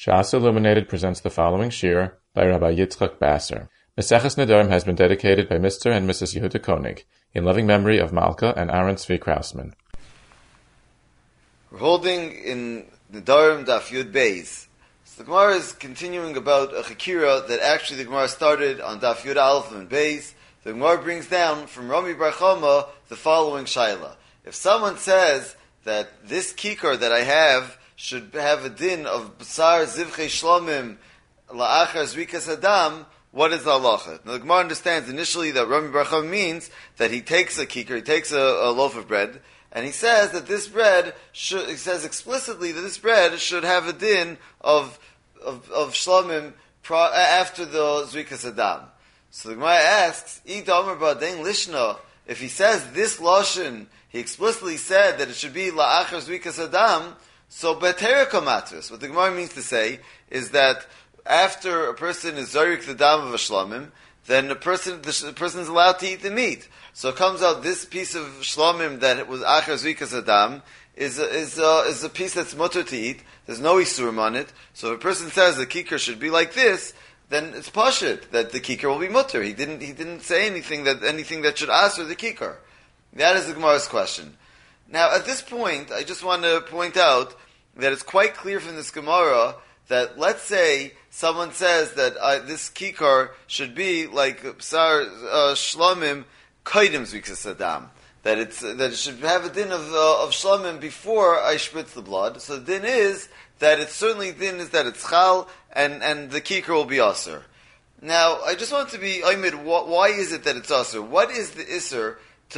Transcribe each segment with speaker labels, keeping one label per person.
Speaker 1: Shas Illuminated presents the following shir by Rabbi Yitzchak Basser. Maseches Nedarim has been dedicated by Mr. and Mrs. Yehuda Koenig in loving memory of Malka and Aaron Tzvi Krausman.
Speaker 2: We're holding in Nedarim Daf Yud Beis. So the Gemara is continuing about a Chakira that actually the Gemara started on Daf Yud Aleph and Beis. The Gemara brings down from Rami Bar Chama the following shaila. If someone says that this kikar that I have should have a din of B'sar Zivchei Shlomim La'achar Zrikas Adam, what is the halacha? Now the Gemara understands initially that Rami Bar Chama means that he takes a kikar, he takes a loaf of bread, and he says that this bread should, he says explicitly that this bread should have a din of Shlomim after the Zrikas Adam. So the Gemara asks, Ida Omer Ba'adein Lishna, if he says this lashon, he explicitly said that it should be La'achar Zrikas Adam, so B'tereka Matris. What the Gemara means to say is that after a person is Zarik the Dam of a Shlomim, then the person is allowed to eat the meat. So it comes out this piece of Shlomim that was Achar Zrikas Adam is a piece that's mutter to eat. There's no Isurim on it. So if a person says the kikar should be like this, then it's pashut that the kikar will be mutter. He didn't say anything that should answer the kikar. That is the Gemara's question. Now at this point, I just want to point out that it's quite clear from this Gemara that let's say someone says that this kikar should be like Psar Shlomim Kaidim Zrikas Adam. That it should have a din of Shlomim before I spritz the blood. So the din is that it's chal and the kikar will be aser. Now I just want to be Aimid, why is it that it's aser? What is the iser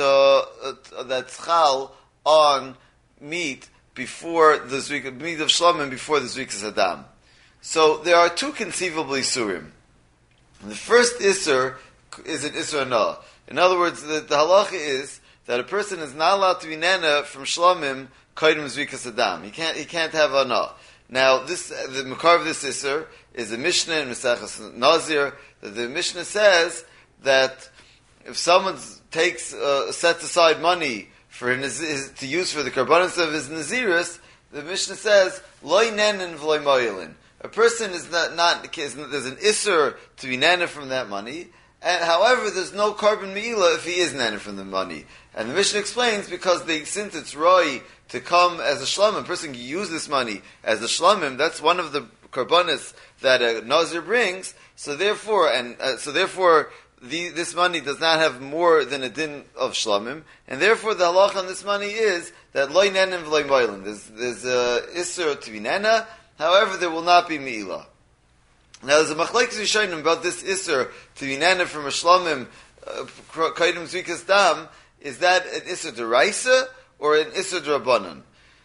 Speaker 2: that's chal on meat before the meat of Shlomim before the Zrikas Adam? So there are two conceivable isurim. The first isur is an isur na. In other words, the halacha is that a person is not allowed to be nana from Shlomim kaidim Zrikas Adam. He can't have a na. Now the makar of this isur is a Mishnah in Maseches Nazir. That the Mishnah says that if someone sets aside money for his to use for the karbanos of his naziris, the Mishnah says loy nenin v'loy moyelin. A person is not there's an isur to be nana from that money, and however there's no carbon meila if he is nana from the money. And the Mishnah explains because since it's roi to come as a shlomim, a person can use this money as a shlomim. That's one of the karbanos that a nazir brings. So therefore, this money does not have more than a din of shlomim, and therefore the halacha on this money is that loy nenin v'loy moilin. There's a isur to be nana. However, there will not be meila. Now, there's a machlekes rishonim about this isur to be nana from a shlomim kaidim zrikas dam. Is that an isur deraisa or an isur drabanan?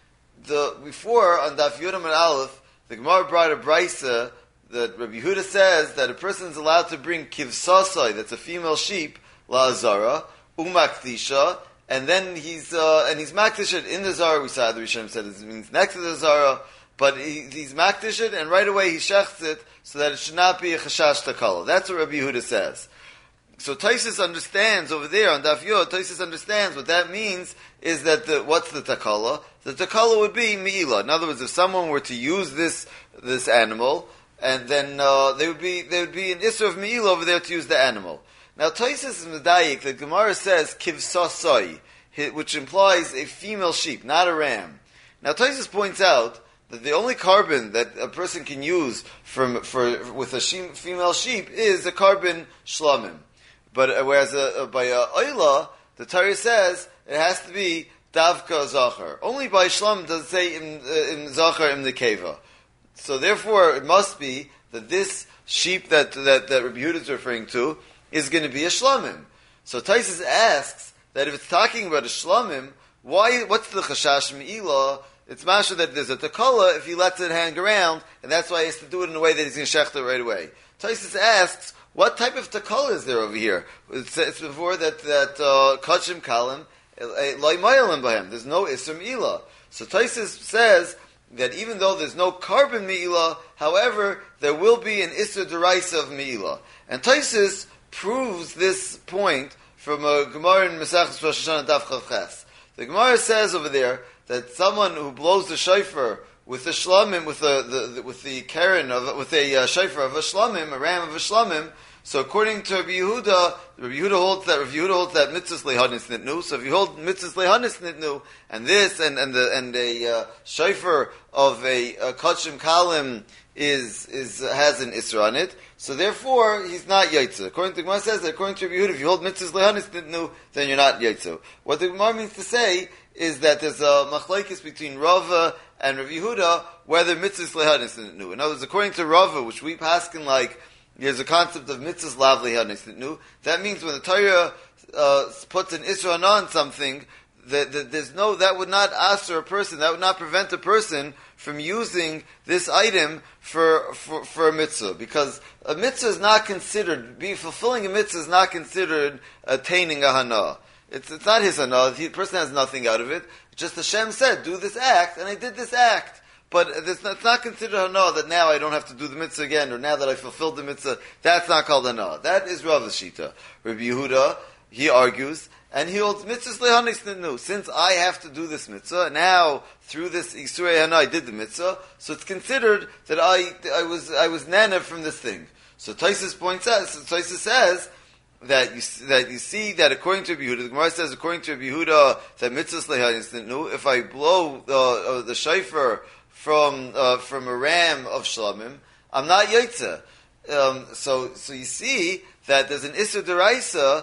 Speaker 2: Before on Daf Yudam and Aleph, the Gemara brought a brisa that Rabbi Yehuda says that a person is allowed to bring kivsasai, that's a female sheep, la'azara, umaktisha, and then he's maktisha in the zara. We saw the Rishonim said it means next to the zara, but he's maktisha, and right away he shechts it so that it should not be a chashash takala. That's what Rabbi Yehuda says. So Taisus understands over there on Daf Yod, Taisus understands what that means is that what's the takala? The takala would be meila. In other words, if someone were to use this animal, and then there would be an isser of meila over there to use the animal. Now Taisus is medayik. The Gemara says kivsasai, which implies a female sheep, not a ram. Now Taisus points out that the only carbon that a person can use with a female sheep is a carbon shlomim. But whereas by oila, the Torah says it has to be davka zachar. Only by shlom does it say in zachar im nekeva. So therefore, it must be that this sheep that Rabbi Yehuda is referring to is going to be a shlomim. So Taisus asks that if it's talking about a shlomim, what's the chashash me'ilah? It's masha that there's a takala if he lets it hang around, and that's why he has to do it in a way that he's going to shecht it right away. Taisus asks, what type of takala is there over here? It's before that kachim kalim loy mayalim b'hem. There's no isur me'ilah. So Taisus says that even though there's no carbon me'ilah, however, there will be an isur deraisa of me'ilah. And Taisus proves this point from a Gemara in Maseches Rosh Hashanah Daf Chav Ches. The Gemara says over there that someone who blows the shofar with the shlamim, with the keren with a shofar of a shlamim, a ram of a shlamim. So according to Rabbi Yehuda holds that mitzvahs lehanis nitnu. So if you hold mitzvahs lehanis nitnu, and this and a shofar of a kachim kalim has an isra on it, so therefore he's not yaitzu. According to Gemara says that according to Rabbi Yehuda, if you hold mitzvahs lehanis nitnu, then you're not yaitzu. What the Gemara means to say is that there's a machlokes between Rava and Rabbi Yehuda whether mitzvahs lehanis nitnu. In other words, according to Rava, which we paskin like, there's a concept of mitzvahs lav lehanis nitnu. That means when the Torah puts an isra on something, that would not ask a person, that would not prevent a person from using this item for a mitzvah, because a mitzvah is not considered, fulfilling a mitzvah is not considered attaining a hana. It's not his hana. The person has nothing out of it. Just Hashem said, do this act, and I did this act. But it's not considered hana that now I don't have to do the mitzvah again, or now that I fulfilled the mitzvah. That's not called hana. That is Rava's shita. Rabbi Yehuda, he argues, and he holds mitzvahs lehanis nitnu. Since I have to do this mitzvah, now through this isurei hana I did the mitzvah, so it's considered that I was nana from this thing. So Taisus says that you see that according to Rabbi Yehuda, the Gemara says according to Rabbi Yehuda that mitzvahs lehanis nitnu. If I blow the shofar from a ram of shlamim, I'm not yaitza. So you see that there's an isur deraisa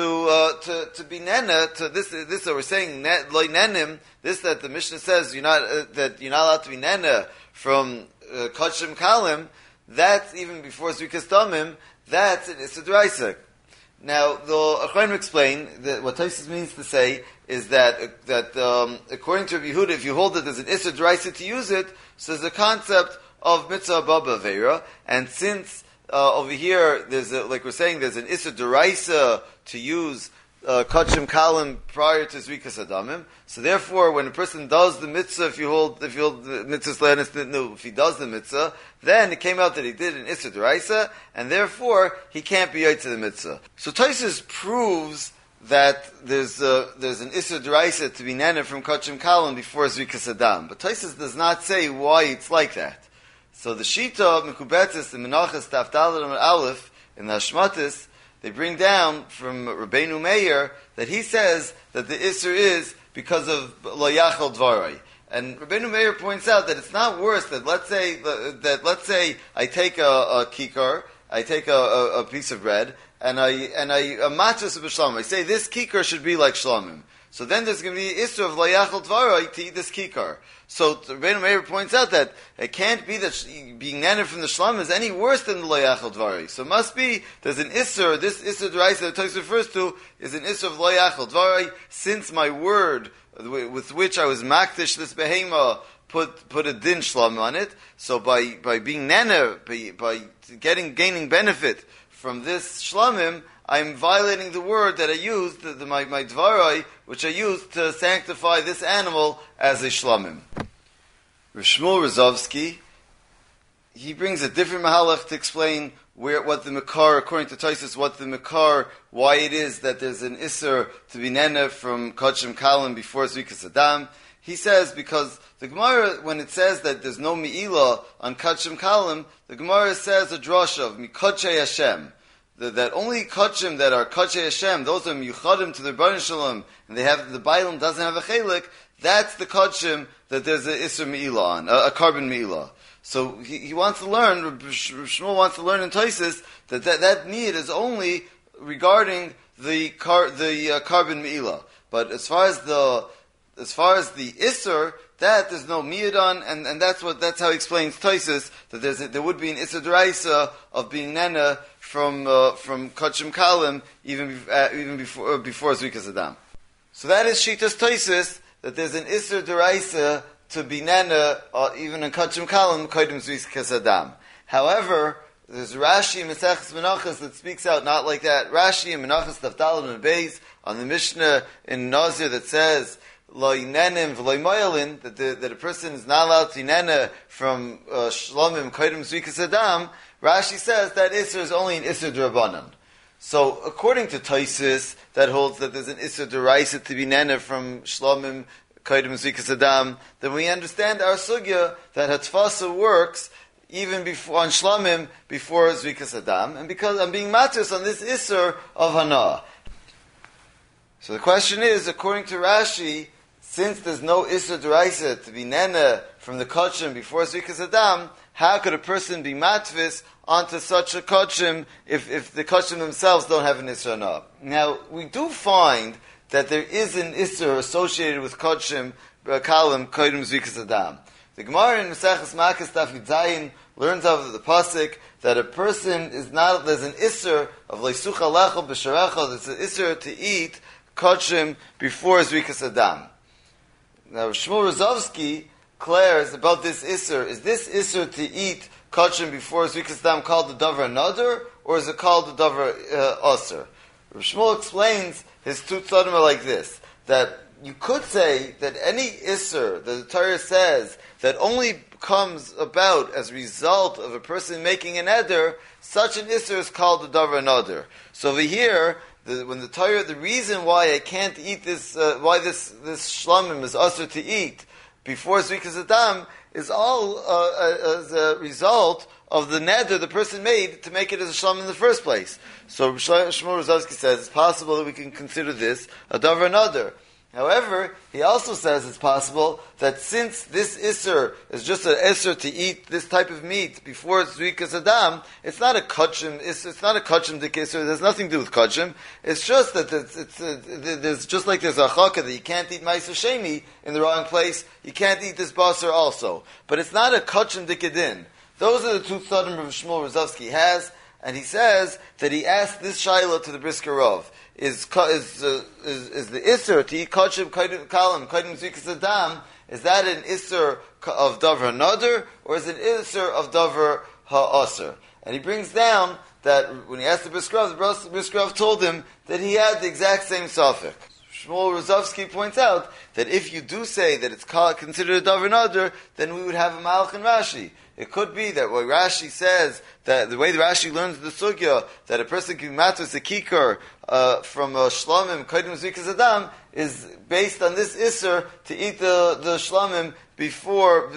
Speaker 2: to be nena to this that we're saying loy nenim. This that the Mishnah says you're not allowed to be nena from kachim kalim. That's even before zrikas damim. That's an isur deraisa. Now the Achronim explain that what Taisus means to say is that according to Rabbi Yehuda, if you hold that there's an isur deraisa to use it, so there's a concept of mitzvah baba aveira, and since over here like we're saying, there's an isur deraisa to use kachim kalim prior to zrikas adamim. So therefore, when a person does the mitzvah, if you hold the mitzvah lehanis, if he does the mitzvah, then it came out that he did an isur deraisa, and therefore he can't be yaitz to the mitzvah. So Taisus proves that there's an isur deraisa to be nana from kachim kalim before zrikas adam, but Taisus does not say why it's like that. So the shita of Mekubetzis, the Menachas Taf Daled Amud Aleph in the Hashmatis, they bring down from Rabbeinu Meir that he says that the isur is because of lo yachal dvarai. And Rabbeinu Meir points out that it's not worse that let's say I take a kikar, I take a piece of bread, and I matches of shlamim. I say this kikar should be like shlamim. So then there's going to be isur of lo yachal dvarai to eat this kikar. So Rabbeinu Meir points out that it can't be that being nana from the shlamim is any worse than the lo yachal dvarai. So it must be there's an isur. This isur deraisa that Tosfos refers to is an isur of lo yachal dvarai. Since my word with which I was makdish this behema put a din shlamim on it. So by being nana, by gaining benefit from this shlamim, I'm violating the word that I used, my dvarai, which I used to sanctify this animal as a shlamim. Rav Shmuel Rozovsky, he brings a different mahalach to explain what the Makar, according to Taisus, what the Makar, why it is that there's an isser to be nena from kachim kalim before zrikas adam. He says because the Gemara, when it says that there's no mi'ilah on kachim kalim, the Gemara says a drash of mikachei Hashem. That only kachim that are kachei Hashem, those are miyuchadim to the Rebbeinu Shalom, and the Bailam doesn't have a chelik. That's the kachim that there's an isser mi'ilah on, a carbon mi'ilah. So he wants to learn. Shmuel wants to learn in Taisus that need is only regarding the carbon mi'ilah. But as far as the isser, that there's no miyad on, and that's how he explains Taisus that there would be an isser deraisa of being nena from kachim kalim even before zrikas adam. So that is shitas Taisus that there's an isser deraisa to be nena even in kachim kalim kodim zrikas adam. However, there's Rashi in Maseches Menachos that speaks out not like that. Rashi in Menachos Daf Daled and Beis on the Mishnah in Nazir that says lo yinenim v'lo moyelin, that a person is not allowed to yinena from shlomim kodim zrikas adam. Rashi says that isser is only an isser d'Rabbanan. So according to Taisus, that holds that there's an isser d'Oraisa to be nena from shlomim Kaidim Zvikas Adam, then we understand our sugya that Hatfasa works even before on Shlamim before Zvikas Adam, and because I'm being matus on this Isser of Hana. So the question is, according to Rashi, since there's no Isser D'Oraisa to be Nena from the Kodshim before Zvikas Adam, how could a person be matvis onto such a Kodshim if the Kodshim themselves don't have an Isser Hana? Now, we do find that there is an Isser associated with Kodshim, Kalim, Kodim Zvikas Adam. The Gemara in Maseches Makkos Daf Yud Zayin learns out of the pasuk that a person is not, there's an Isser of Leisucha Lecha B'Sharecha, there's an Isser to eat Kodshim before Zvikas Adam. Now, Shmuel Rozovsky declares about this Isser, is this Isser to eat Kodshim before Zvikas Adam called the Davar Nader, or is it called the Davar Osir? Shmuel explains his two tzadim are like this, that you could say that any Isser, the Torah says, that only comes about as a result of a person making an eder, such an Isser is called the Davar Nader. So over here, when the Torah, the reason why I can't eat this, why this shlamim is usher to eat before Zvikas Adam, is all as a result of the neder the person made to make it as a shlamim in the first place. So Shmuel Rozovsky says it's possible that we can consider this a Davar Nader. However, he also says it's possible that since this Isser is just an Isser to eat this type of meat before Zvikas Adam, it's not a Kodshim, it's not a Kodshim dik Isser, it has nothing to do with Kodshim, it's just that there's just like there's a Chaka that you can't eat Ma'aser Sheni in the wrong place, you can't eat this Basar also. But it's not a Kodshim dik Edin. Those are the two tzadim Rav Shmuel Rozovsky has, and he says that he asked this Shaila to the Brisker Rav. Is the Isser to eat Kodshim Kalim, Kodim Zvikas Adam, is that an Isser of Davar Nader, or is it an Isser of Davar Ha'asr? And he brings down that when he asked the Brisker Rav told him that he had the exact same suffix. Shmuel Rozovsky points out that if you do say that it's considered a Davar Nader, then we would have a Malach and Rashi. It could be that what Rashi says, that the way the Rashi learns the sugya, that a person can matus a kikar from a shlamim, kodim zvikas adam, is based on this isser to eat the shlamim before,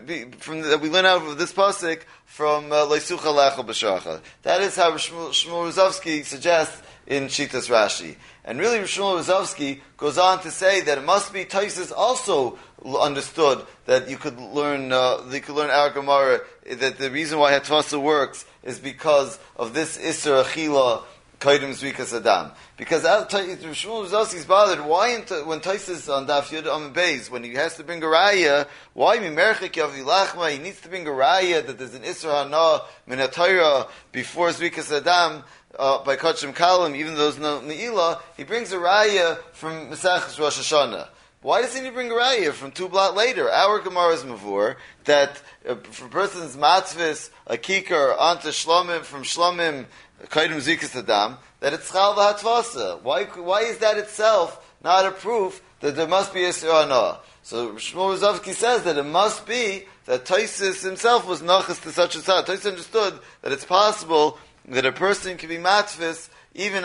Speaker 2: that we learn out of this pasuk from leisucha lecha b'shacha. That is how Shmuel Rozovsky suggests in Shitas Rashi. And really, Shmuel Rozovsky goes on to say that it must be Taisus also understood that you could learn our Gemara, that the reason why Hatvasa works is because of this Isser Achila Kaidim Zvikas Adam. Because Shmuel Rozovsky is bothered, why when Taisus on Daf Yud Amud Beis, when he has to bring a raya, why Mimerchik Yavi Lachma, he needs to bring a raya that there's an Isser Hana Min HaTorah before Zvikas Adam, by Kodshim Kalim, even though there's no Ne'ilah, he brings a raya from Maseches Rosh Hashanah. Why doesn't he bring a raya from 2 blot later? Our Gemara is mavur that for a person's matzvis, a kikar, onto shlomim, from shlomim, kaidim zikas adam, that it's chal v'hatvasa. Why is that itself not a proof that there must be a sirana? So Shmuel Rozovsky says that it must be that Taisus himself was nachas to such a tzad. Taisus understood that it's possible that a person can be matfis even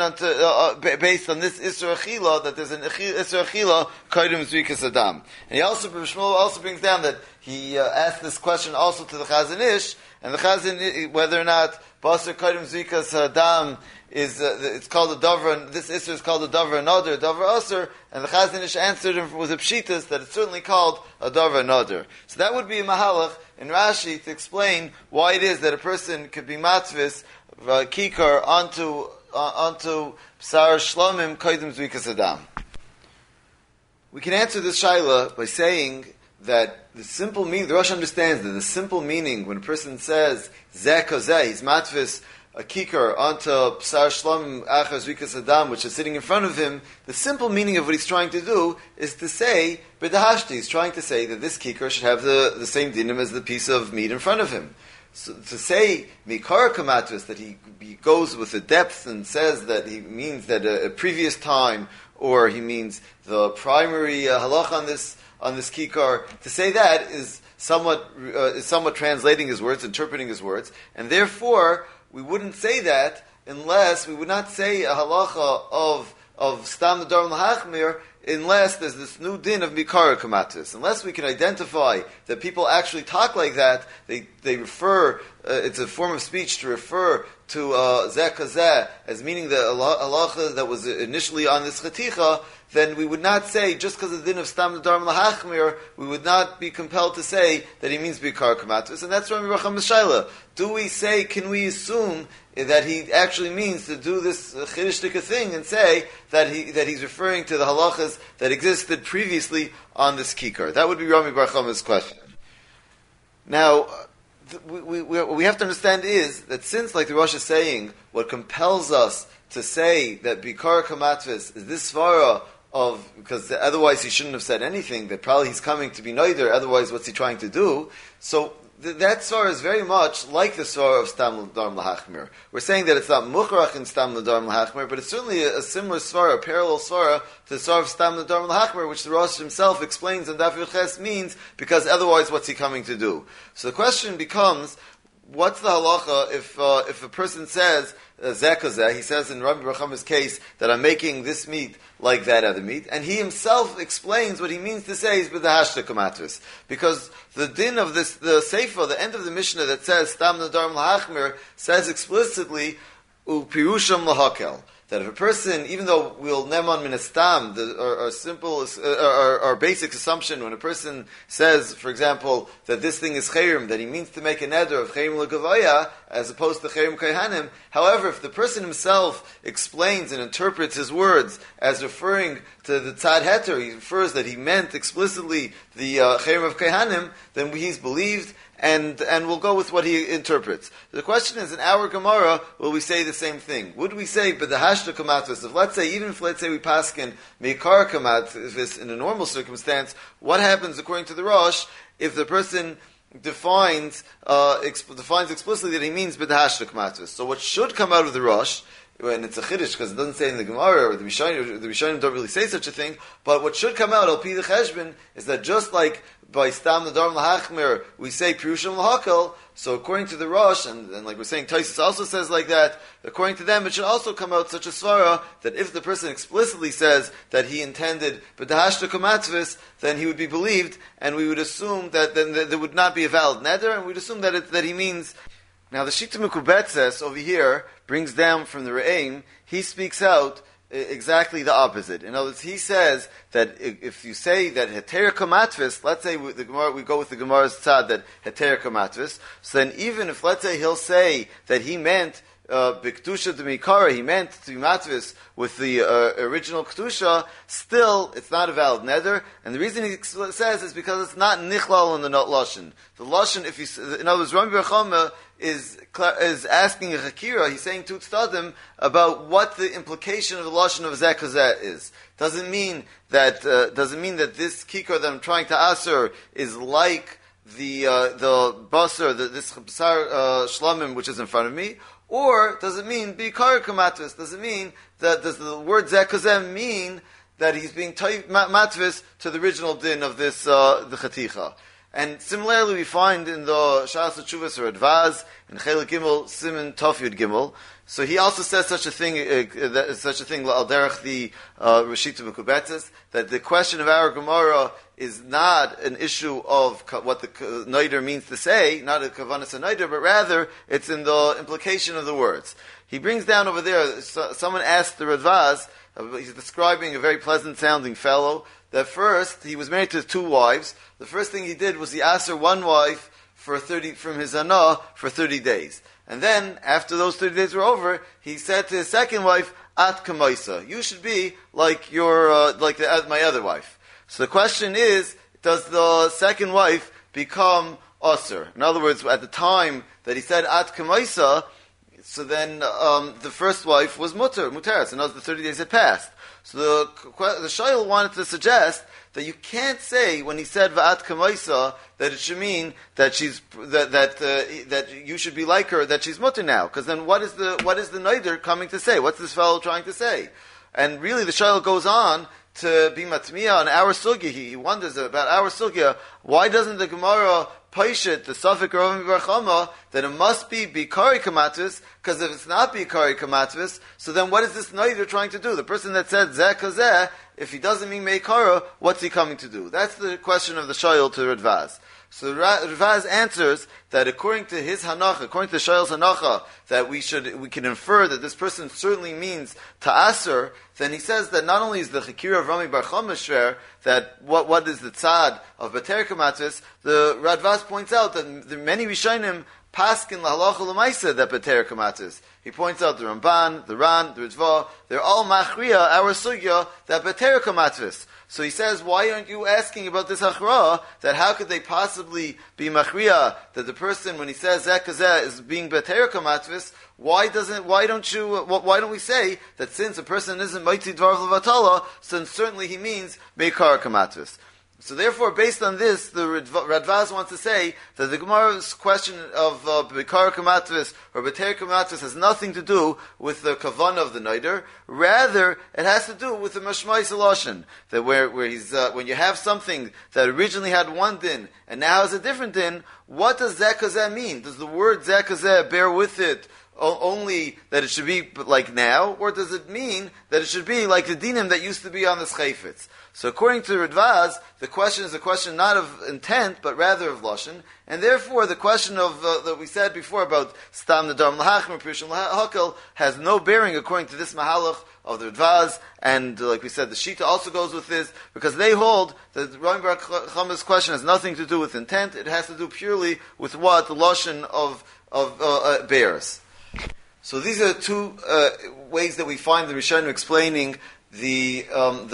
Speaker 2: based on this Isra Achila, that there's an Isra Achila, Kaidim Zvikas Adam. And Shmuel also brings down that he asked this question also to the Chazon Ish, and the Chazon, whether or not Basar Kaidim Zvikas Adam is, it's called a Davar, this Isra is called a Davar Nader, Davar Asr, and the Chazon Ish answered him with a Pshitas that it's certainly called a Davar Nader. So that would be a Mahalach in Rashi to explain why it is that a person could be matvis, kikar, onto Psar Shlomim Kaidim Zvikas Adam. We can answer this shaila by saying that the simple meaning, the Rosh understands that the simple meaning when a person says Zeh Kozeh, he's matvis a kikar onto Psar Shlomim Achar Zvikas Adam, which is sitting in front of him, the simple meaning of what he's trying to do is to say B'dahashti. He's trying to say that this kikar should have the same dinim as the piece of meat in front of him. So to say Mikar Kamatvis, that he goes with the depth and says that he means that a previous time, or he means the primary halacha on this kikar, to say that is somewhat translating his words, interpreting his words, and therefore we wouldn't say that unless we would not say a halacha of Stam Nadar L'Hachmir unless there's this new din of Mikara Kamatis. Unless we can identify that people actually talk like that, they refer, it's a form of speech to refer to Zeh Kazeh as meaning the halacha that was initially on this Chaticha, then we would not say, just because of the din of Stam Nedarim Lahachmir, we would not be compelled to say that he means Bikar Kamatus. And that's Rami Racham Shaila. Do we say, can we assume that he actually means to do this Chiddushtika thing and say that he's referring to the halachas that existed previously on this Kikar? That would be Rami Bar Chama's question. Now, what we have to understand is that since, like the Rosh is saying, what compels us to say that Bikar Kamatvis is this svara of, because otherwise he shouldn't have said anything, that probably he's coming to be neither, otherwise what's he trying to do? So that svara is very much like the svara of Stam L'Darim L'Hachmir. We're saying that it's not Mukhrach in Stam L'Darim L'Hachmir, but it's certainly a similar svara, a parallel svara to the svara of Stam L'Darim L'Hachmir, which the Rosh himself explains in Daf Yud Ches means, because otherwise what's he coming to do? So the question becomes, what's the halacha if a person says, Zeh Kazeh, he says in Rabbi Racham's case that I'm making this meat like that other meat, and he himself explains what he means to say is b'dahashta kamatris, because the din of this, the Sefer, the end of the Mishnah that says Stam Nedarim L'Hachmir, says explicitly upirusham lahakel, that if a person, even though we'll neman min astam, our simple, our basic assumption, when a person says, for example, that this thing is chayrim, that he means to make a neder of chayrim l'gavaya, as opposed to chayrim kayhanim. However, if the person himself explains and interprets his words as referring to the tzad heter, he refers that he meant explicitly the chayrim of kayhanim, then he's believed, and we'll go with what he interprets. The question is, in our Gemara, will we say the same thing? Would we say, but the hashta kamatvis, if let's say we paskin meikar kamatvis in a normal circumstance, what happens according to the Rosh if the person defines explicitly that he means b'dahashta kamatvis? So what should come out of the Rosh, and it's a chiddush because it doesn't say in the Gemara, or the Rishonim don't really say such a thing, but what should come out, al pi the cheshbon, is that just like by Stam Nedarim L'Hachmir, we say Pirushim L'Hakel, so according to the Rosh, and like we're saying, Taisus also says like that, according to them, it should also come out such a svara, that if the person explicitly says that he intended B'dahashta Kamatzvis, then he would be believed, and we would assume that then there would not be a valid neder, and we'd assume that he means. Now the Shita Mekubetzes over here brings down from the Re'im, he speaks out exactly the opposite. In other words, he says that if you say that heter kamatvis, let's say we go with the Gemara's tzad that heter kamatvis, so then even if, let's say, he'll say that he meant b'ktusha d'mikara, he meant to be matvis with the original ktusha, still it's not a valid neder, and the reason he says is because it's not nichlal in the not lashon. The lashon, in other words, Rami Bechama is asking a chakira, he's saying to tzaddim about what the implication of the lashon of Zeh Kazeh is. Doesn't mean that this kikar that I'm trying to aser is like the basar, this basar shlamim which is in front of me, or does it mean bikar kamatvis? Does it mean that does the word Zeh Kazeh mean that he's being matvis to the original din of this the chaticha? And similarly, we find in the Shas Tshuvas or Advaz in Chelik Gimel Siman Tov Yud Gimel. So he also says such a thing al derech the Rishita Mekubetzes, that the question of our Gemara is not an issue of what the Neider means to say, not a Kavanas Neider, but rather it's in the implication of the words. He brings down over there. Someone asked the Radvaz. He's describing a very pleasant sounding fellow. That first, he was married to 2 wives. The first thing he did was he asked her one wife from his anah for 30 days. And then, after those 30 days were over, he said to his second wife, At Kamaisa, you should be like my other wife. So the question is, does the second wife become Asr? In other words, at the time that he said At Kamaisa, so then the first wife was Muteris, and the 30 days had passed. So the Shail wanted to suggest that you can't say when he said Va'at Kamaisa that it should mean that that you should be like her, that she's mutter now. Because then what is the Neider coming to say? What's this fellow trying to say? And really the Shail goes on to be matmiya on our sugya. He wonders about our sugya. Why doesn't the Gemara paishet the suffix Rami Bar Chama, then it must be Bikari Kamatvis, because if it's not Bikari Kamatvis, so then what is this Neider trying to do? The person that said Zeh Kazeh, if he doesn't mean Meikara, what's he coming to do? That's the question of the Shayil to Radvaz. So Ravaz answers that according to his Hanacha, according to Shayil's Hanacha, that we can infer that this person certainly means Ta'asr, then he says that not only is the Chikira of Rami Bar Chama shver, that what is the tzad of Bater Kamatis, the Radvaz points out that the many Rishonim paskin lahalacha l'maisa that Bater Kamatis. He points out the Ramban, the Ran, the Ritva, they're all machriya, our sugya, that Bater Kamatis. So he says, why aren't you asking about this hachra, that how could they possibly be machriya, that the person, when he says zeh kazeh, is being Bater Kamatvis, why don't we say that since a person isn't Maiti Dvar Levatala, then certainly he means Beikar Kamatvis. So therefore, based on this, the Radvaz wants to say that the Gemara's question of Beikar Kamatvis or Beter Kamatvis has nothing to do with the Kavanah of the Neider. Rather, it has to do with the Mashmai Saloshin. That where he's, when you have something that originally had one din and now has a different din, what does Zeh Kazeh mean? Does the word Zeh Kazeh bear with it only that it should be like now, or does it mean that it should be like the dinim that used to be on the schayfetz? So according to Radvaz, the question is a question not of intent, but rather of lashon, and therefore the question of that we said before about stam nedarim lahachmer pirshim lahakel has no bearing according to this mahalach of the Radvaz, and like we said, the Shita also goes with this because they hold that Rami Bar Chama's question has nothing to do with intent; it has to do purely with what the lashon of bears. So these are two ways that we find the Rishonim explaining the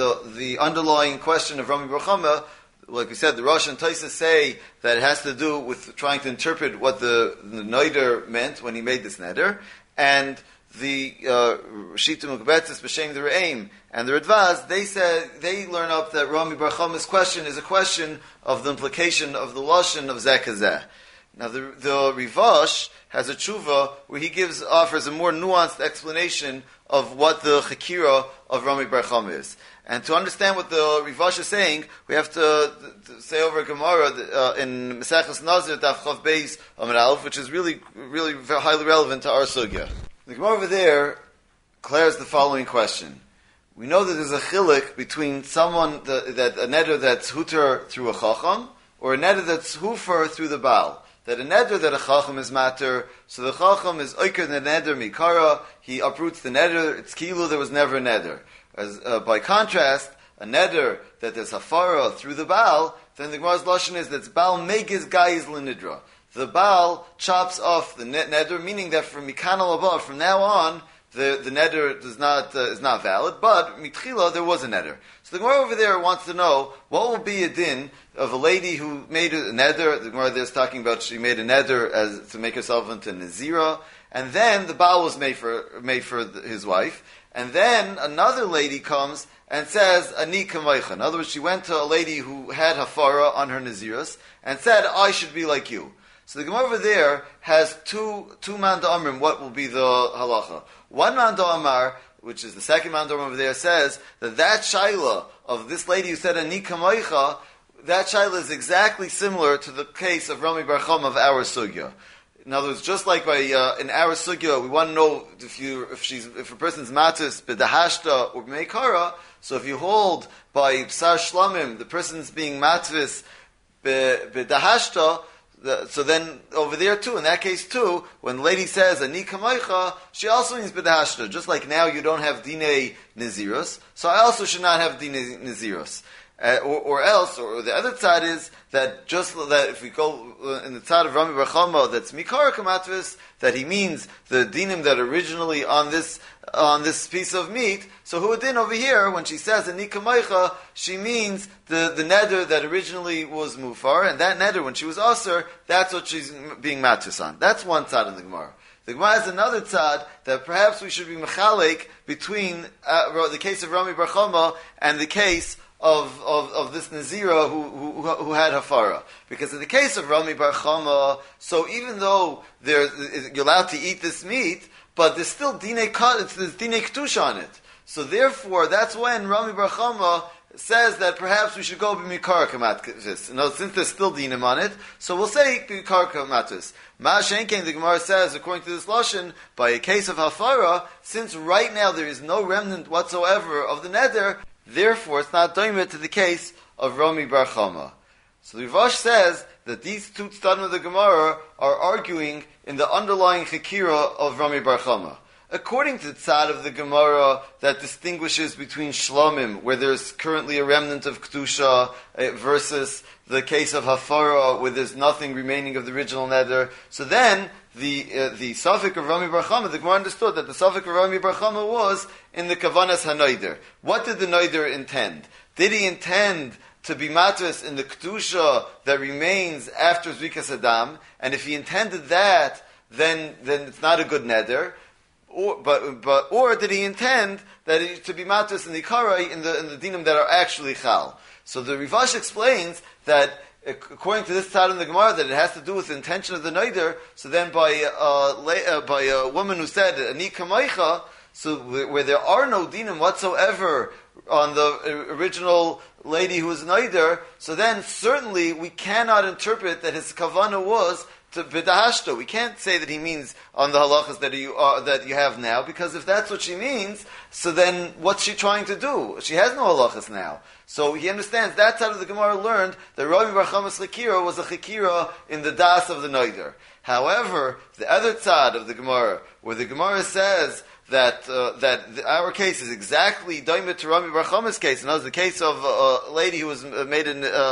Speaker 2: underlying question of Rami Bar Chama. Like we said, the Rosh and Taisa say that it has to do with trying to interpret what the Neider meant when he made this Neder, and the Shita Mukbetzis B'Shem the Re'im and the Radvaz, they learn up that Rami Bar Chama's question is a question of the implication of the Lashon of Zeh Kazeh. Now the Rivash has a tshuva where he offers a more nuanced explanation of what the Chakira of Rami Bar Chama is. And to understand what the Rivash is saying, we have to say over a Gemara in Maseches Nazir Daf Chav Beis Amud Aleph, which is really, really very highly relevant to our sugya. The Gemara over there declares the following question. We know that there's a chilik between someone that a neder that's huter through a chacham, or a neder that's hufer through the Baal. That a neder that a chacham is matter, so the chacham is oiker the neder mikara, he uproots the neder, it's kilu, there was never a neder. As by contrast, a neder that there's hafara through the Baal, then the Gemara's lashon is that Baal megiz gaiz l'nidra. The Baal chops off the neder, meaning that from mikanal above, from now on, the neder is not valid, but mitchila there was a neder. So the Gemara over there wants to know what will be a din of a lady who made a neder. The Gemara there is talking about she made a neder to make herself into Nazira, and then the Baal was made for his wife, and then another lady comes and says ani kamaycha. In other words, she went to a lady who had hafara on her Naziras and said, I should be like you. So the Gemara over there has two man da'amrim, what will be the halacha. One man da'amar, which is the second man da'amar over there, says that shaila of this lady who said ani kamaycha, that shaila is exactly similar to the case of Rami Bar Chama of our sugya. In other words, just like in our sugya, we want to know if a person's matis b'dahashta or b'meikara. So if you hold by psar shlamim, the person's being matvis b'dahashta. So then over there too, in that case too, when the lady says ani kamaycha, she also means b'dahashta. Just like now you don't have dinei naziros, so I also should not have dinei naziros. Or the other side is that just that if we go in the side of Rami Bar Chama, that's mikara kamatvis, that he means the dinim that originally on this piece of meat. So who din over here when she says ani kamaycha, she means the neder that originally was mufar, and that neder when she was aser, that's what she's being matvis on. That's one side of the Gemara. The Gemara has another tzad that perhaps we should be mechalek between the case of Rami Bar Chama and the case of this Nazira who had hafara. Because in the case of Rami Bar Chama, so even though you're allowed to eat this meat, but there's still dinei kedusha on it. So therefore, that's when Rami Bar Chama says that perhaps we should go b'mikar kamatis. No, since there's still dinim on it, so we'll say b'mikar kamatis. Ma Shenken, the Gemara says, according to this lashon, by a case of hafara, since right now there is no remnant whatsoever of the neder, therefore it's not doimet to the case of Rami Bar Chama. So the Rivash says that these two tzaddim of the Gemara are arguing in the underlying chikira of Rami Bar Chama. According to the tzad of the Gemara that distinguishes between shlomim, where there's currently a remnant of kedusha, versus the case of hafara, where there's nothing remaining of the original neder, so then the suffix of Rami Bar Chama, the Gemara understood that the suffix of Rami Bar Chama was in the kavanas hanoider. What did the noider intend? Did he intend to be matras in the kedusha that remains after Zrikas Adam? And if he intended that, then it's not a good neder. Or did he intend that to be matras in the karai in the dinim that are actually chal? So the Rivash explains that according to this tzad in the Gemara that it has to do with the intention of the neider. So then by a woman who said ani kamaycha, so where there are no dinim whatsoever on the original lady who was neider, so then certainly we cannot interpret that his kavana was to b'dahashto. We can't say that he means on the halachas that you have now, because if that's what she means, so then what's she trying to do? She has no halachas now. So he understands that side of the Gemara learned that Rami Bar Chama's chikira was a chikira in the das of the noider. However, the other side of the Gemara, where the Gemara says that our case is exactly doimit to Rami Bar Chama's case, and that was the case of a lady who was made a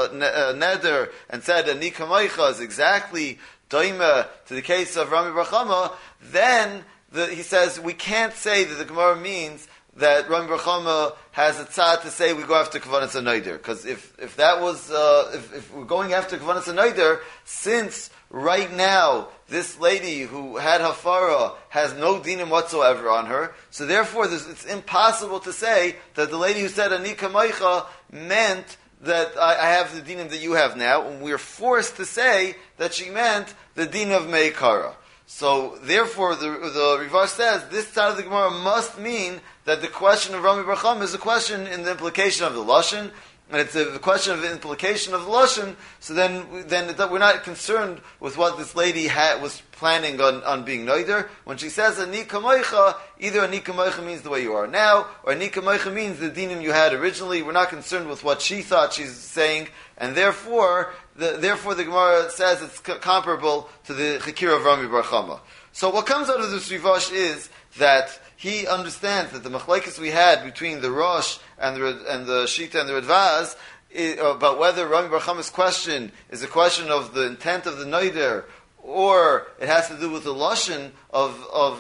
Speaker 2: neder and said ani kamaycha is exactly doima to the case of Rami Bar Chama, then he says we can't say that the Gemara means that Rami Bar Chama has a tzad to say we go after Kavanas HaNoider. Because if that was, if we're going after Kavanas HaNoider, since right now this lady who had hafara has no dinim whatsoever on her, so therefore it's impossible to say that the lady who said ani kamaycha meant that I have the dinim that you have now, and we're forced to say that she meant the din of meikara. So therefore the Rivash says this side of the Gemara must mean that the question of Rami Bar Chama is a question in the implication of the lashon, and it's a question of the implication of the lashon. So then we're not concerned with what this lady was planning on being noider. When she says ani kamaycha, either ani kamaycha means the way you are now, or ani kamaycha means the dinim you had originally. We're not concerned with what she thought she's saying, and therefore the Gemara says it's comparable to the chikira of Rami Bar Chama. So what comes out of this Rivash is that he understands that the machlekes we had between the Rosh and the Shita and the Radvaz about whether Rami Bar Chama's question is a question of the intent of the noider, or it has to do with the lashon of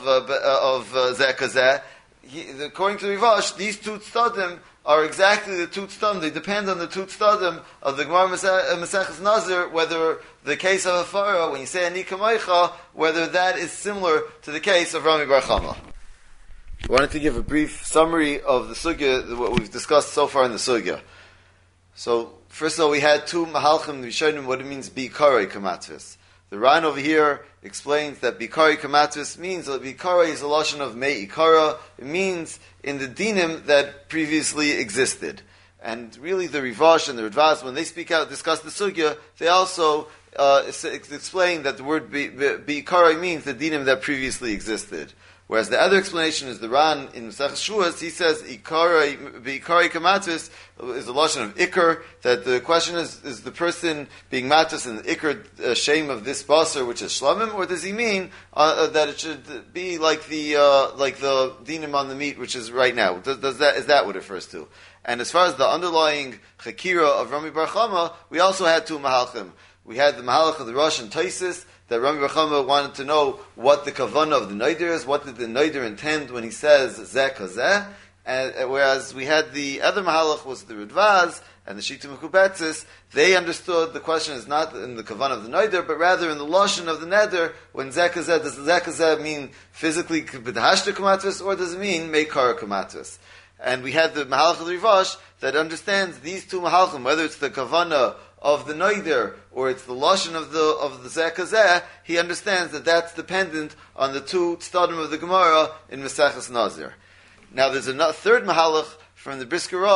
Speaker 2: zekazeh. According to Rivash, these two tzadim are exactly the two tzadim. They depend on the two tzadim of the Gemara Maseches Nazir, whether the case of hafara, when you say ani kamaycha, whether that is similar to the case of Rami Bar Chama. I wanted to give a brief summary of the sugya, what we've discussed so far in the sugya. So, first of all, we had two mahalchim, we showed him what it means, bikarei kamatvis. The Ran over here explains that bikarei kamatvis means that bikarei is a lashon of me'ikara. It means in the dinim that previously existed. And really the Rivash and the Radvaz, when they speak out, discuss the sugya, they also explain that the word bikarei means the dinim that previously existed. Whereas the other explanation is the Ran in Maseches Shuas. He says Ikari Kamatis is a lashon of Ikar. That the question is the person being matis in the Ikar shame of this basar, which is shlamim, or does he mean that it should be like the dinim on the meat, which is right now? Is that what it refers to? And as far as the underlying chakira of Rami Bar Chama, we also had two mahalchim. We had the mahalach of the Rosh and Taisis, that Rami Bar Chama wanted to know what the kavanah of the noider is, what did the noider intend when he says zeh kazeh, whereas we had the other mahalach was the Radvaz and the Shita Mekubetzis. They understood the question is not in the kavanah of the noider, but rather in the lashon of the neder. When zeh kazeh, does zeh kazeh mean physically b'dahashta kamatvis, or does it mean meikar kamatvis? And we had the mahalach of the Rivash that understands these two mahalchim, whether it's the kavanah of the noider, or it's the lashon of the zekazeh, he understands that that's dependent on the two tzaddim of the Gemara in Maseches Nazir. Now there's a third mahalach from the Briskerov.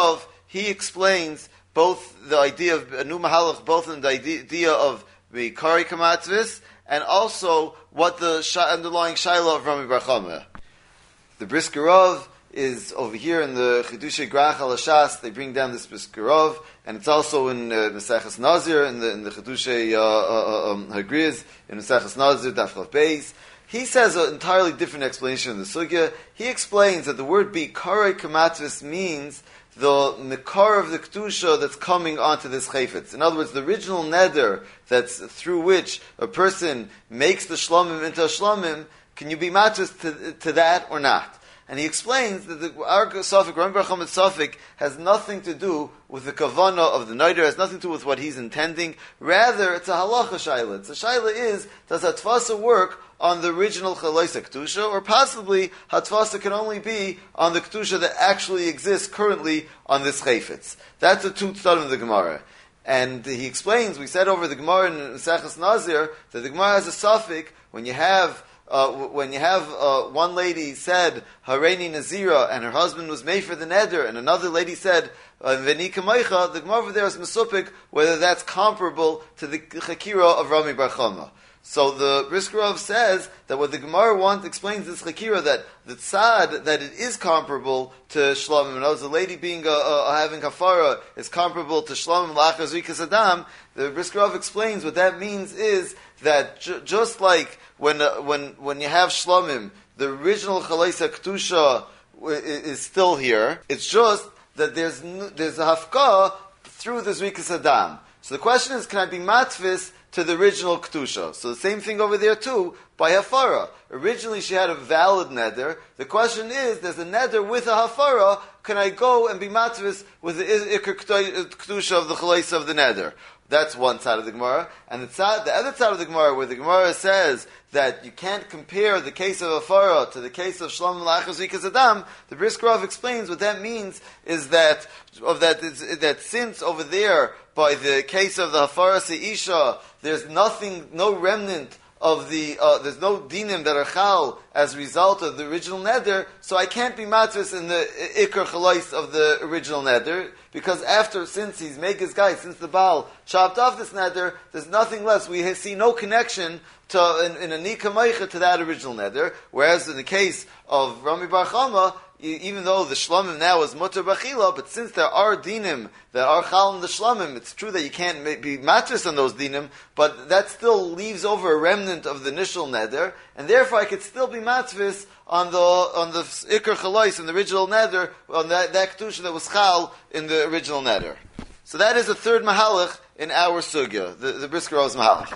Speaker 2: he explains both the idea of a new mahalach, both in the idea of the Kari Kamatzvis, and also what the underlying Shaila of Rami Bar Chama. The Brisker Rav is over here in the Chidushay Grach al Hashas. They bring down this Brisker Rav, and it's also in Maseches Nazir, in the Chidushay Hagriz, in Maseches Nazir, Daf Chav Beis. He says an entirely different explanation of the sugya. He explains that the word Bikarei Kamatvis means the Mikar of the Kedusha that's coming onto this chayfetz. In other words, the original neder that's through which a person makes the shlomim into a shlomim, can you be matvis to that or not? And he explains that our Safik, Rami Bar Chama Safik, has nothing to do with the kavana of the neder, has nothing to do with what he's intending. Rather, it's a halacha shaila. The shaila is, does hatfasa work on the original chalaisa kedusha, or possibly hatfasa can only be on the kedusha that actually exists currently on this chayfetz. That's the two tzadim of the Gemara. And he explains, we said over the Gemara in Maseches Nazir, that the Gemara has a suffix when you have one lady said Hareini Nazira and her husband was made for the neder, and another lady said Veni Kamaycha, the Gemara over there is mesupik whether that's comparable to the Chakira of Rami Bar Chama. So the Brisker Rav says that what the Gemara explains this Chakira, that the tzad, that it is comparable to Shlomim. And as the lady being having kafara is comparable to Shlomim Lachar Zrikas Adam, the Brisker Rav explains what that means is that just like when you have Shlomim, the original Chalaisa Kedusha is still here. It's just that there's a hafka through the Zrikas Adam. So the question is, can I be matfis to the original Kedusha? So the same thing over there too, by Hafara. Originally she had a valid neder. The question is, there's a neder with a Hafara, can I go and be matvis with the Iker Kedusha of the Chalaisa of the neder? That's one side of the Gemara. And the other side of the Gemara, where the Gemara says that you can't compare the case of Hafara to the case of Shlomim Lachar Zrikas Adam, the Brisker Rav explains what that means is that since over there, by the case of the Hafara Seisha, there's no remnant of there's no dinim that are chal as a result of the original neder, so I can't be matris in the ikar chalais of the original neder, because since he's made his guy, since the Baal chopped off this neder, there's nothing less. We see no connection in a nikamaycha to that original neder, whereas in the case of Rami Bar Chama, even though the shlomim now is mutter bachila, but since there are dinim that are chal in the shlomim, it's true that you can't be matris on those dinim, but that still leaves over a remnant of the initial neder, and therefore I could still be matris on the ikar chalais in the original neder, on that kedusha that was chal in the original neder. So that is the third mahalach in our sugya, the Brisker Rav's mahalach.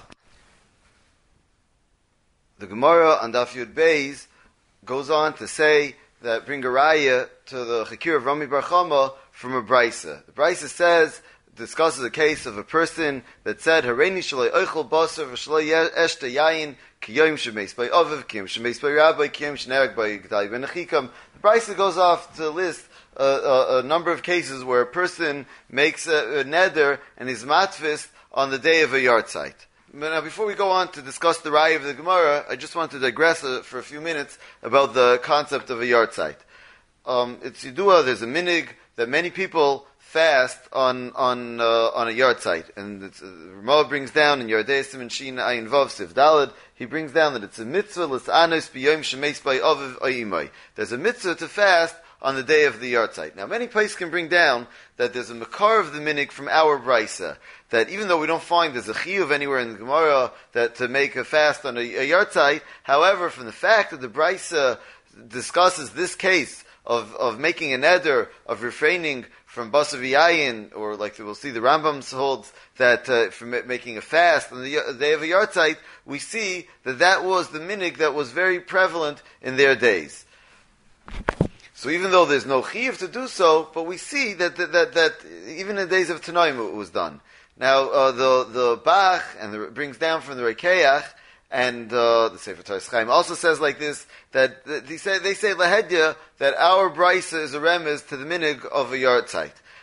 Speaker 2: The Gemara on Daf Yud Beis goes on to say that bring a raya to the Chakir of Rami Bar Chama from a Brisa. The Brisa discusses a case of a person that said, Hareini shalai oichel basar v'shalai eshta yayin kiyom shemeis by aviv kiyom shemeis by rabbi kiyom shenerek by g'day ben achikam. The Brisa goes off to list a number of cases where a person makes a neder and is matfist on the day of a yahrzeit. Now, before we go on to discuss the Raya of the Gemara, I just want to digress for a few minutes about the concept of a yahrzeit. It's Yidua, there's a minig that many people fast on a yahrzeit, and Ramah brings down in Yardei Siman Shin Ayin Vav Siv Daled, he brings down that it's a mitzvah l's'anos b'yom shemeis by aviv ayimai. There's a mitzvah to fast on the day of the yahrzeit. Now, many places can bring down that there's a makar of the minig from our brisa, that even though we don't find there's a chiyuv anywhere in the Gemara that to make a fast on a yahrzeit, however, from the fact that the brisa discusses this case of making a neder, of refraining from basar v'yayin, or like we'll see the Rambam holds that from making a fast on the day of a yahrzeit, we see that was the minig that was very prevalent in their days. So even though there's no chiyuv to do so, but we see that even in the days of Tanaim it was done. Now the Bach and brings down from the Rekeach, and the Sefer Toras Chaim also says like this, that they say lahedya that our brisa is a remez to the minig of a yahrzeit.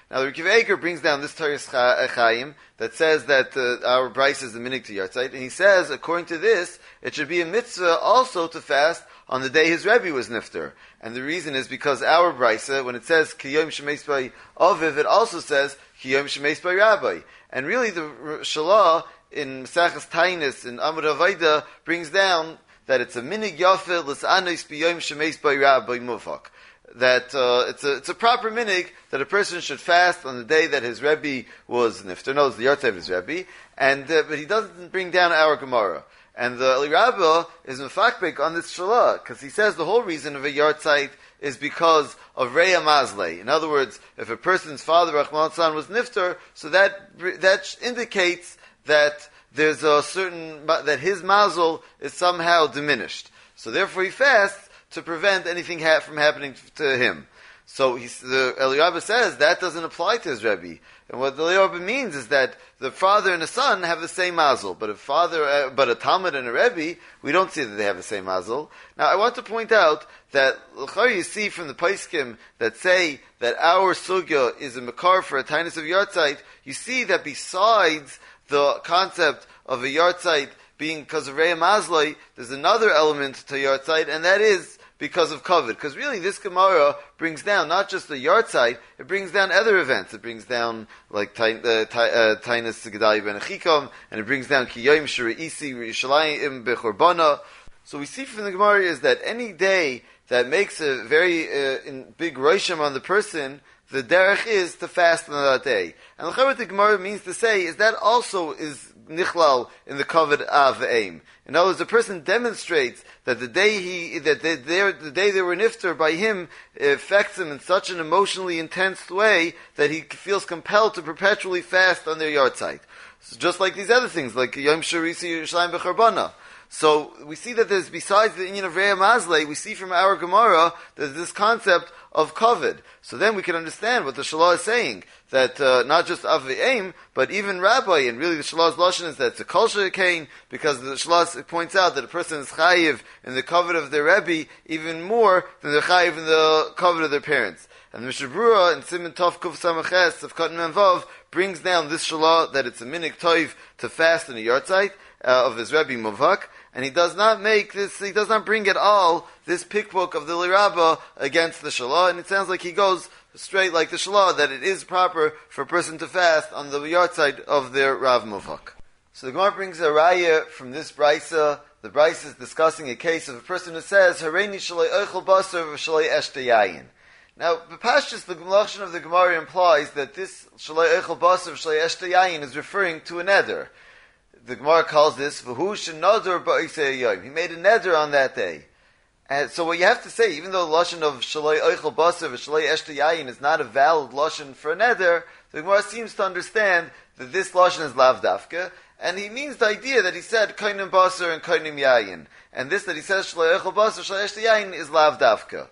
Speaker 2: Now the Reb Akiva Eiger brings down this Torah Chaim that says that our Bryce is the minig to Yartzeit, and he says, according to this, it should be a mitzvah also to fast on the day his Rebbe was nifter. And the reason is because our Brisa, when it says Ki Yom Shemeis By Aviv, it also says Ki Yom Shemeis By Rabbi. And really the Shalah in Maseches Tainis in Amud Avaida brings down that it's a minig yafeh l'sanos b'yom shemeis by Rabbi Mufak. That it's a proper minig that a person should fast on the day that his Rebbe was nifter. No, it's the Yartzeit of his Rebbe, and but he doesn't bring down our Gemara. And the Eli Rabbah is mefakbek on this shalah because he says the whole reason of a Yartzeit is because of Reya Mazlei. In other words, if a person's father Rachman Tzlan was nifter, so that indicates that there's a certain that his mazel is somehow diminished. So therefore he fasts to prevent anything from happening to him. So the Eli Rabbah says that doesn't apply to his Rebbe. And what the Eli Rabbah means is that the father and the son have the same mazel, but but a Talmud and a Rebbe, we don't see that they have the same mazel. Now I want to point out that you see from the Paiskim that say that our sugya is a makar for a tainus of Yartzeit, you see that besides the concept of a Yartzeit being because of Reya Mazloi, there's another element to Yartzeit, and that is because of Kavod. Because really this Gemara brings down not just the Yartzeit, it brings down other events. It brings down like Tainus Gedaliah ben Achikam, and it brings down Kiyom Shira'isi Yerushalayim Bechorbana. So we see from the Gemara is that any day that makes a very big rosham on the person, the derech is to fast on that day. And what the Gemara means to say is that also is nichlal in the kavod av aim. In other words, the person demonstrates that the day the day they were nifter by him affects him in such an emotionally intense way that he feels compelled to perpetually fast on their Yartzeit. So just like these other things, like Yom Shirisi Yerushalayim Becharbana. So we see that there's, besides the Inyan of Reya Mazlei, we see from our Gemara, there's this concept of kavod. So then we can understand what the Shalah is saying, that not just Avi Aim, but even Rabbi, and really the Shalah's lashon is that it's a kol she'kain, because the Shalah points out that a person is chayiv in the kavod of their Rebbe even more than they're chayiv in the kavod of their parents. And the Mishnah Berurah in Siman Tov Kuf Samaches of Katan Menvav brings down this Shalah that it's a minig toiv to fast in a Yartzeit of his Rebbe Muvak, and he does not bring at all this pickbook of the Eli Rabbah against the Shalah, and it sounds like he goes straight like the Shalah, that it is proper for a person to fast on the Yartzeit of their Rav Muvak. So the Gemara brings a raya from this Brisa. The Brisa is discussing a case of a person who says, Hareini shalei oichel basar v'shalei eshte yayin. Now, the Pashtus, the lashon of the Gemara implies that this shalei oichel basar v'shalei eshte yayin is referring to a neder. The Gemara calls this v'hu shenador ba'isei yom. He made a neder on that day. And so what you have to say, even though the lashon of shalei oichel basar v'shalei eshte yayin is not a valid lashon for a neder, the Gemara seems to understand that this lashon is lav dafka, and he means the idea that he said kainim basar and kainim yayin, and this that he says shalei oichel basar v'shalei eshte yayin is lav dafka.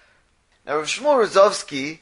Speaker 2: Now Rav Shmuel Rozovsky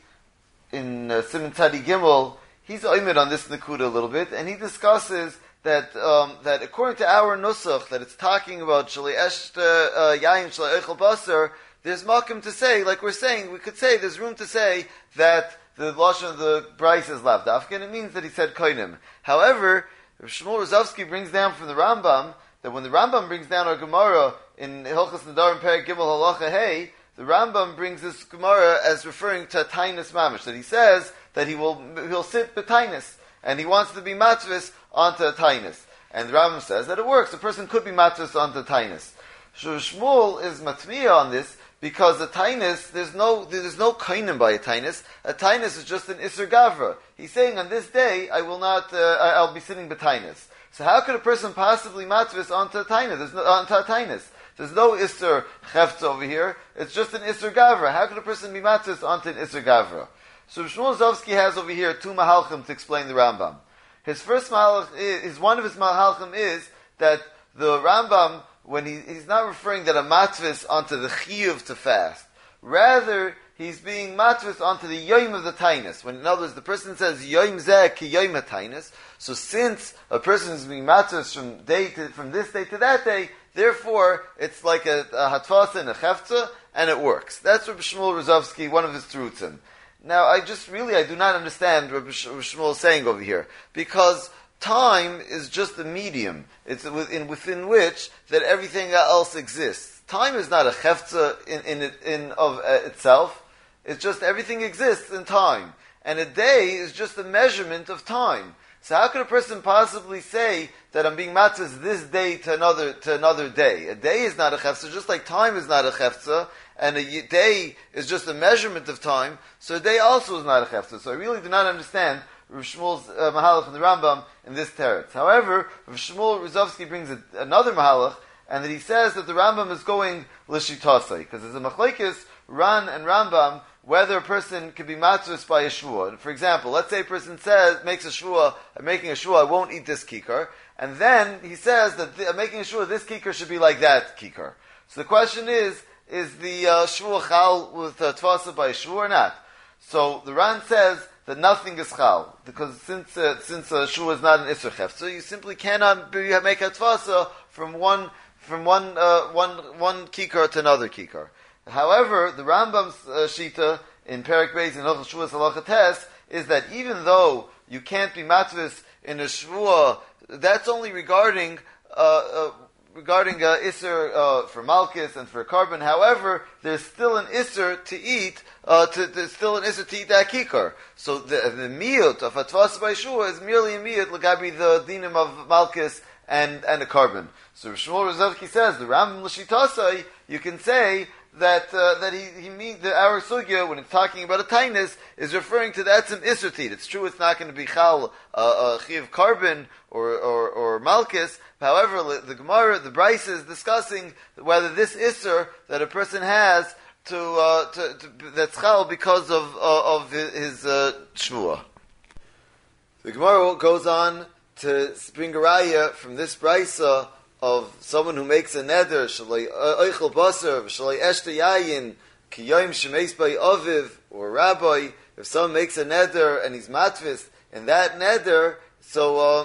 Speaker 2: in Siman Tzadi Gimel, he's oimed on this nekuda a little bit, and he discusses that according to our nusach, that it's talking about shalei eshte yayin shalei oichel basar, there's makom to say, like we're saying, we could say there's room to say that the lashon of the Bryce is lav dafka, and it means that he said koinim. However, Shmuel Rozovsky brings down from the Rambam that when the Rambam brings down our Gemara in Hilchos Nedarim Perek Gimel Halacha Hey, the Rambam brings this Gemara as referring to tainus mamish, that he says that he'll sit betainus, and he wants to be matvis onto a tainus. And the Rambam says that it works. A person could be matvis onto a tainus. So Shmuel is matmiya on this because a tainus, there's no kainim by a tainus. A tainus is just an isur gavra. He's saying on this day I'll be sitting betainus. So how could a person possibly matvis onto a tainus? Onto a tainus. There's no isur chefts over here. It's just an isur gavra. How could a person be matvis onto an isur gavra? So Shmuel Zovsky has over here two mahalchim to explain the Rambam. His first mahalch is one of his mahalchim is that the Rambam, when he's not referring that a matvis onto the chiyuv to fast, rather he's being matvis onto the yom of the tainus. When in other words the person says yom zeh ki yom tainus, so since a person is being matvis from this day to that day, therefore it's like a hatvasa and a chefza, and it works. That's Rabbi Shmuel Rozovsky, one of his terutzim. Now, I do not understand what Shmuel is saying over here, because time is just a medium. It's within which that everything else exists. Time is not a chefza in of itself. It's just everything exists in time. And a day is just a measurement of time. So how could a person possibly say that I'm being matzahs this day to another day? A day is not a chefza, just like time is not a chefza, and a day is just a measurement of time, so a day also is not a chefza. So I really do not understand Rav Shmuel's mahalach in the Rambam in this teretz. However, Rav Shmuel Rozovsky brings another mahalach, and that he says that the Rambam is going l'shitasei, because there's a machlekes, Ran and Rambam, whether a person can be matzos by a shvua. For example, let's say a person makes a shvua, I'm making a shvua, I won't eat this kikar, and then he says that I'm making a shvua, this kikar should be like that kikar. So the question is the shvua chal with tvasa by a shvua or not? So the Ran says that nothing is chal, because since a shvua is not an isur chef, so you simply cannot make a tvasa from one kikar to another kikar. However, the Rambam's shita in Perek Beis in Hilchos Shvuas Halacha Tes is that even though you can't be matvis in a shvua, that's only regarding isser for malchus and for carbon. However, there's still an isser to eat. There's still an isser to eat that kikar. So the miyut of atvas by shvua is merely a miyut l'gabi the dinim of malchus and a carbon. So Shmuel Rozovsky says the Rambam l'shitasai, you can say that he means that our sugya, when it's talking about a tainus, is referring to the etzim issertit. It's true, it's not going to be chal chiv carbon or malchus. However, the Gemara, the Bryce is discussing whether this isser that a person has that's chal because of his shvua. The Gemara goes on to bring a raya from this Brysa of someone who makes a neder, shalai oichel basar, shalai eshte yayin, ki yoim shemeis by aviv, or rabbi, if someone makes a neder and he's matvis, and that neder, so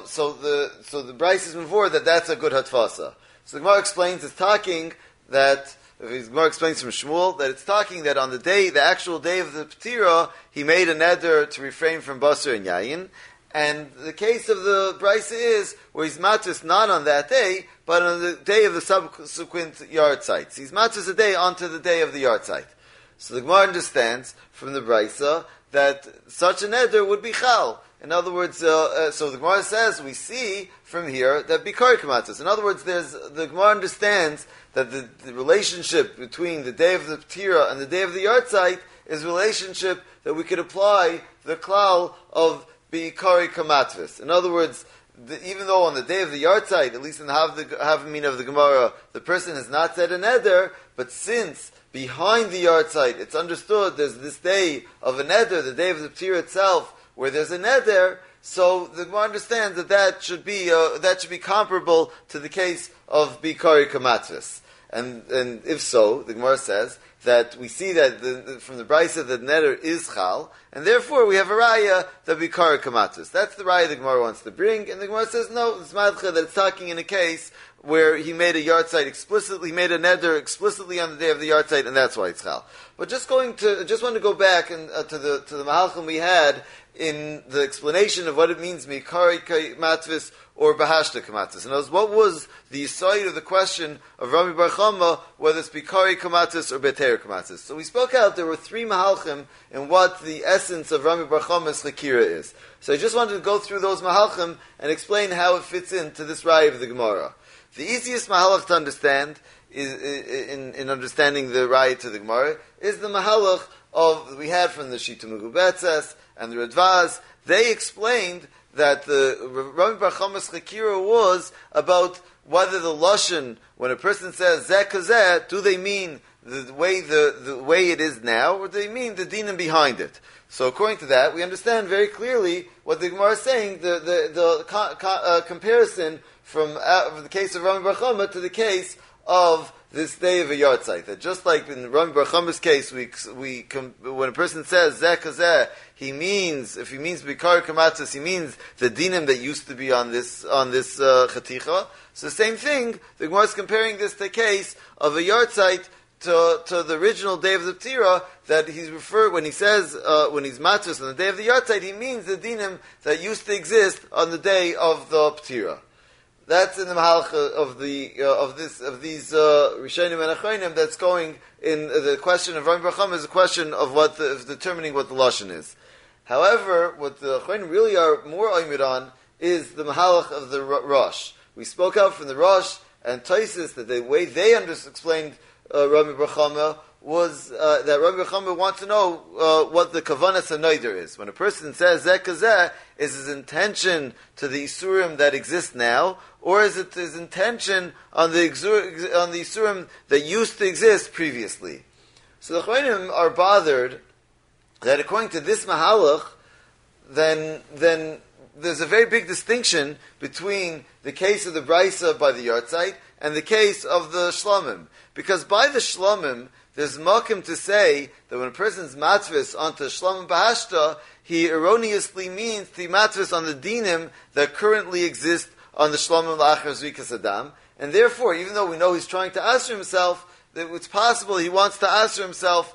Speaker 2: the Bryce is before that's a good hatfasa. So the Gemara explains, it's talking that, the Gemara explains from Shmuel, that it's talking that on the actual day of the Ptira, he made a neder to refrain from basar and yayin, and the case of the Bryce is where he's matzus not on that day, but on the day of the subsequent yard sites. He's matzus a day onto the day of the yard site. So the Gemara understands from the Bryce that such a neder would be chal. In other words, so the Gemara says we see from here that bikari kamatzos. In other words, the Gemara understands that the relationship between the day of the Ptira and the day of the yard site is a relationship that we could apply the klal of Bikari Kamatvis. In other words, even though on the day of the yard site, at least in the Havamina of the Gemara, the person has not said a neder, but since behind the yard site it's understood there's this day of a neder, the day of the Ptira itself, where there's a neder, so the Gemara understands that should be comparable to the case of Bikari Kamatvis. And if so, the Gemara says that we see that from the Brisa that neder is chal, and therefore we have a raya that bikara kamatus. That's the raya the Gemara wants to bring, and the Gemara says no, it's madcha that it's talking in a case where he made a yard site explicitly, he made a neder explicitly on the day of the yard site, and that's why it's chal. But just want to go back and to the mahalchim we had in the explanation of what it means mikari matvis or bahashta kamatis. And what was the side of the question of Rami Bar Chama, whether it's bikari kamatis or beter kamatis? So we spoke out, there were three mahalchim in what the essence of Rami Bar Chama's chakira is. So I just wanted to go through those mahalchim and explain how it fits into this raya of the Gemara. The easiest mahalach to understand is in understanding the raya to the Gemara is the mahalach of we had from the Shita Megubetzes and the Radvaz. They explained that the Rami Bar Chama's chakira was about whether the lashon, when a person says zeh kazeh, do they mean the way it is now, or do they mean the dinim behind it? So according to that, we understand very clearly what the Gemara is saying. The comparison from the case of Rami Bar Chama to the case of this day of a yard site. That just like in Rami Bar Chama's case, when a person says zeh kazeh, if he means bikar kamatzos, he means the dinim that used to be on this chaticha. So the same thing, the Gemara is comparing this to the case of a yard site to the original day of the Ptira, that he's referred, when he says, when he's matzvus on the day of the Yartzeit, he means the dinim that used to exist on the day of the Ptira. That's in the Mahalach of these Rishonim and Achronim. That's going in the question of Rami Bar Chama is a question of determining what the lashon is. However, what the Achronim really are more oimid on is the Mahalach of the Rosh. We spoke out from the Rosh and Taisis that the way they explained Rami Bar Chama was that Rami Bar Chama wants to know what the Kavanas HaNoider is. When a person says Zeh Kazeh, is his intention to the Isurim that exist now, or is it his intention on the Isurim that used to exist previously? So the Chayim are bothered that according to this Mahalach, then there's a very big distinction between the case of the Braisa by the Yartzeit and the case of the Shlomim. Because by the Shlomim, there's makim to say that when a person's matzvis onto Shlomim Bahashta, he erroneously means to be matzvis on the dinim that currently exist on the Shlomim La'achar Zrikas Adam. And therefore, even though we know he's trying to answer himself, that it's possible he wants to answer himself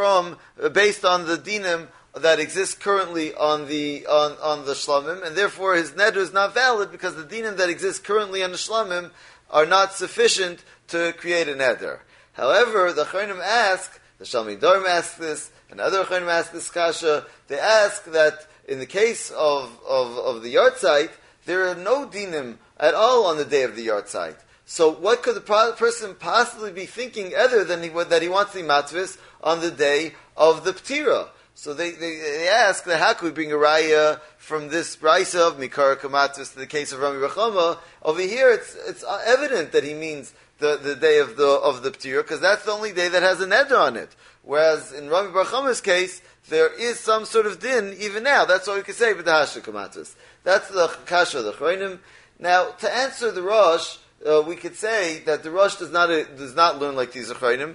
Speaker 2: based on the dinim that exists currently on the Shlomim, and therefore his neder is not valid because the dinim that exist currently on the Shlomim are not sufficient to create a neder. However, the Chayim ask, the Shalmi Dorm asks this, and other Chayim ask this kasha, they ask that in the case of the Yartzeit, there are no dinim at all on the day of the Yartzeit. So what could the person possibly be thinking other than that he wants the matzvis on the day of the Ptira? So they ask that how could we bring a raya from this brisa of Mikar Kamatzvis to the case of Rami Bar Chama? Over here, it's evident that he means the day of the Ptira, because that's the only day that has a neder on it. Whereas in Rami Bar Chama's case, there is some sort of din even now. That's all we can say with the Hasha Kamatzvis. That's the kasha of the Chroinim. Now, to answer the Rosh, we could say that the Rosh does not learn like these Chroinim.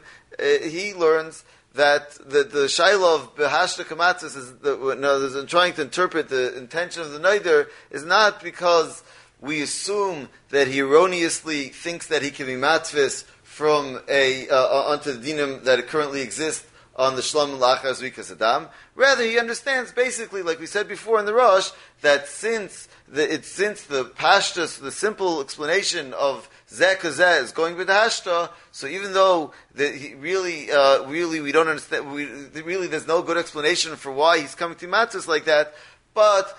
Speaker 2: He learns that the Shaila of Behashta Kamatzis is trying to interpret the intention of the Neider is not because we assume that he erroneously thinks that he can be matzvis from onto the dinim that currently exist on the Shlom Lachar Zrikas Adam. Rather, he understands basically, like we said before in the Rosh, that since the Pashtus, the simple explanation of Zeh Kazeh is going with the Hashta, so even though really we don't understand, really there's no good explanation for why he's coming to Matzos like that, but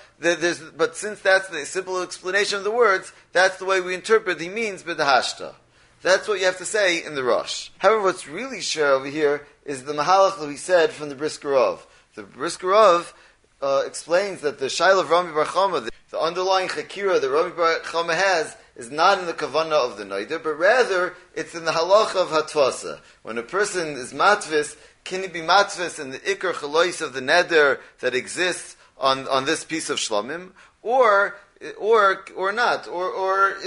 Speaker 2: since that's the simple explanation of the words, that's the way we interpret he means with the Hashta. That's what you have to say in the Rosh. However, what's really sure over here is the Mahalach that we said from the Brisker Rov. The Brisker Rov explains that the Shaila of Rami Bar Chama, the underlying Chakira that Rami Bar Chama has, is not in the Kavanah of the Neider, but rather it's in the Halacha of Hatvasa. When a person is matvis, can he be matvis in the Iker Chalois of the Neder that exists on this piece of Shlomim, or not, or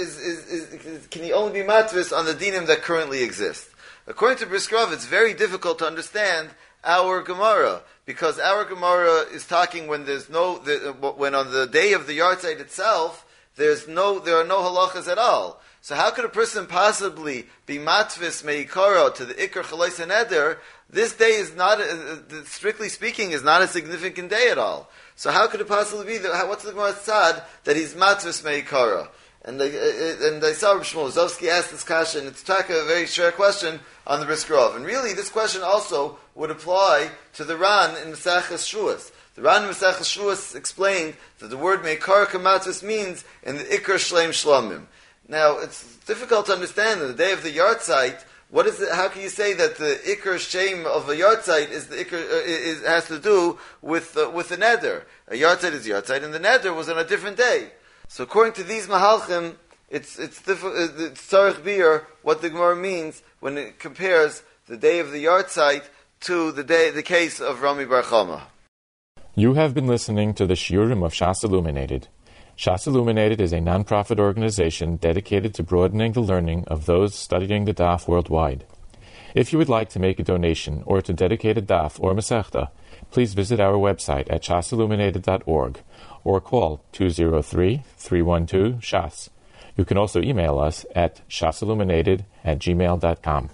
Speaker 2: can he only be matvis on the dinim that currently exist? According to Brisker Rov, it's very difficult to understand our Gemara, because our Gemara is talking when when on the day of the Yartzeit itself, there are no halachas at all. So how could a person possibly be matvis meikara to the Iker Chalois Neder? This day is not, strictly speaking, is not a significant day at all. So how could it possibly be that? What's the Gemara's tzad that he's matvis meikara? And I saw Rav Shmuel Zovsky asked this kasha, and it's a very short question on the Brisker Rov. And really, this question also would apply to the Ran in Maseches Shavuos. The Ran in Maseches Shavuos explained that the word meikar kamatzis means in the Iker Shleim Shlomim. Now, it's difficult to understand in the day of the Yartzeit. What is it? How can you say that the Iker Shem of a Yartzeit is the Iker has to do with the Neder? A Yartzeit is Yartzeit, and the Neder was on a different day. So according to these Mahalchim, it's Tzarech Bir what the Gemara means when it compares the day of the Yartzeit to the case of Rami Bar Chama.
Speaker 1: You have been listening to the Shiurim of Shas Illuminated. Shas Illuminated is a non-profit organization dedicated to broadening the learning of those studying the Daf worldwide. If you would like to make a donation or to dedicate a Daf or Masechta, please visit our website at shasilluminated.org or call 203-312-SHAS. You can also email us at shasilluminated@gmail.com.